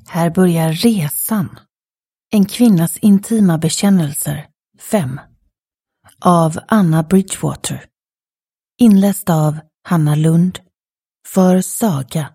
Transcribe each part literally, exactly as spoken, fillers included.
Här börjar resan. En kvinnas intima bekännelser fem av Anna Bridgewater. Inläst av Hanna Lund för Saga.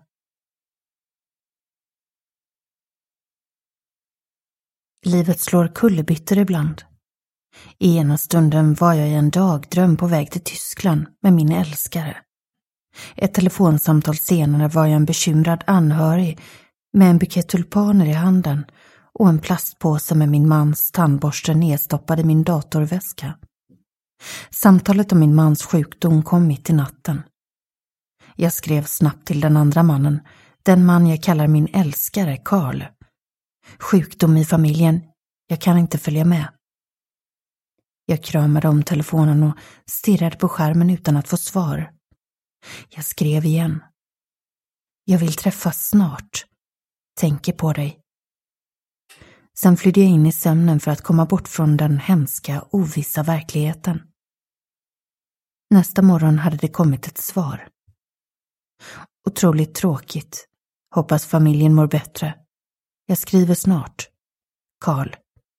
Livet slår kullerbyttor ibland. I ena stunden var jag i en dagdröm på väg till Tyskland med min älskare. Ett telefonsamtal senare var jag en bekymrad anhörig med en bukett tulpaner i handen och en plastpåse med min mans tandborste nedstoppad i min datorväska. Samtalet om min mans sjukdom kom mitt i natten. Jag skrev snabbt till den andra mannen, den man jag kallar min älskare, Karl. Sjukdom i familjen, jag kan inte följa med. Jag kramade om telefonen och stirrade på skärmen utan att få svar. Jag skrev igen. Jag vill träffas snart. Tänker på dig. Sen flydde jag in i sömnen för att komma bort från den hemska, ovissa verkligheten. Nästa morgon hade det kommit ett svar. Otroligt tråkigt. Hoppas familjen mår bättre. Jag skriver snart. Karl.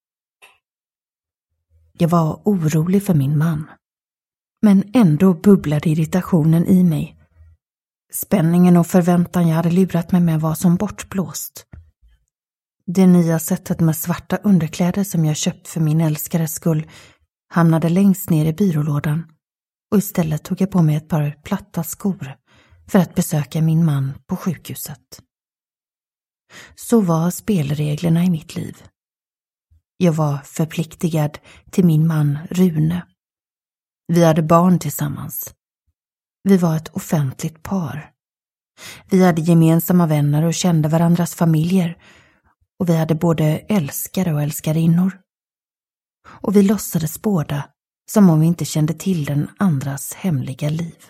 Jag var orolig för min man. Men ändå bubblade irritationen i mig. Spänningen och förväntan jag hade lurat mig med var som bortblåst. Det nya sättet med svarta underkläder som jag köpt för min älskares skull hamnade längst ner i byrålådan och istället tog jag på mig ett par platta skor för att besöka min man på sjukhuset. Så var spelreglerna i mitt liv. Jag var förpliktigad till min man Rune. Vi hade barn tillsammans. Vi var ett offentligt par. Vi hade gemensamma vänner och kände varandras familjer. Och vi hade både älskare och älskarinnor. Och vi låtsades båda som om vi inte kände till den andras hemliga liv.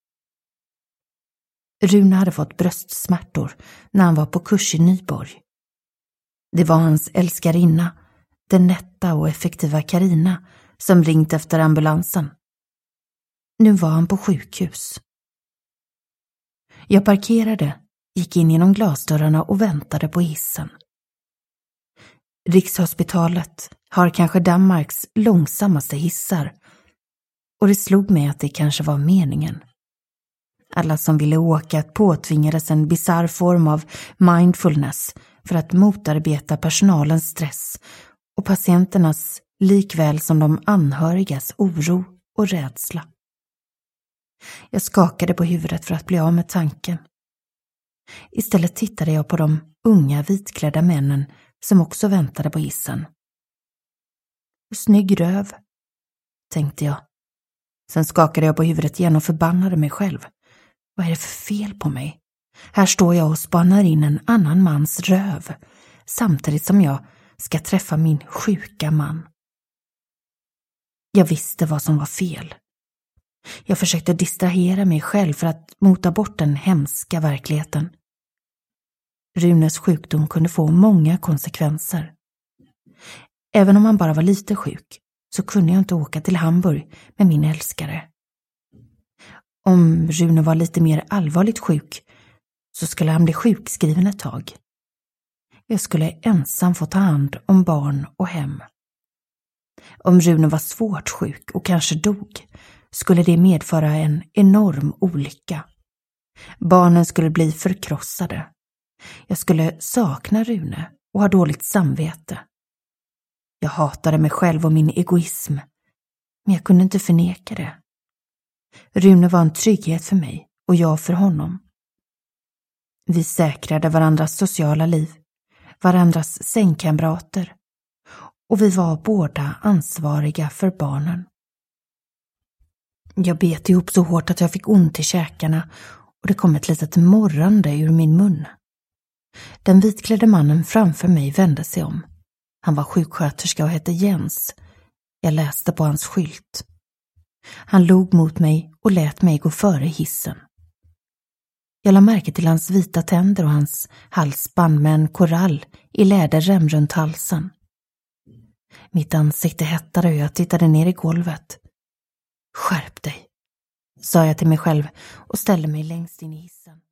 Rune hade fått bröstsmärtor när han var på kurs i Nyborg. Det var hans älskarinna, den nätta och effektiva Karina, som ringt efter ambulansen. Nu var han på sjukhus. Jag parkerade, gick in genom glasdörrarna och väntade på hissen. Rikshospitalet har kanske Danmarks långsammaste hissar. Och det slog mig att det kanske var meningen. Alla som ville åka påtvingades en bizarr form av mindfulness för att motarbeta personalens stress och patienternas likväl som de anhörigas oro och rädsla. Jag skakade på huvudet för att bli av med tanken. Istället tittade jag på de unga vitklädda männen som också väntade på hissen. Snygg röv, tänkte jag. Sen skakade jag på huvudet igen och förbannade mig själv. Vad är det för fel på mig? Här står jag och spanar in en annan mans röv, samtidigt som jag ska träffa min sjuka man. Jag visste vad som var fel. Jag försökte distrahera mig själv för att mota bort den hemska verkligheten. Runes sjukdom kunde få många konsekvenser. Även om han bara var lite sjuk så kunde jag inte åka till Hamburg med min älskare. Om Rune var lite mer allvarligt sjuk så skulle han bli sjukskriven ett tag. Jag skulle ensam få ta hand om barn och hem. Om Rune var svårt sjuk och kanske dog skulle det medföra en enorm olycka. Barnen skulle bli förkrossade. Jag skulle sakna Rune och ha dåligt samvete. Jag hatade mig själv och min egoism, men jag kunde inte förneka det. Rune var en trygghet för mig och jag för honom. Vi säkrade varandras sociala liv, varandras sängkamrater, och vi var båda ansvariga för barnen. Jag bet ihop så hårt att jag fick ont i käkarna och det kom ett litet morrande ur min mun. Den vitklädde mannen framför mig vände sig om. Han var sjuksköterska och hette Jens. Jag läste på hans skylt. Han log mot mig och lät mig gå före hissen. Jag la märke till hans vita tänder och hans halsband med en korall i läderrem runt halsen. Mitt ansikte hettade och jag tittade ner i golvet. Skärp dig, sa jag till mig själv och ställde mig längst in i hissen.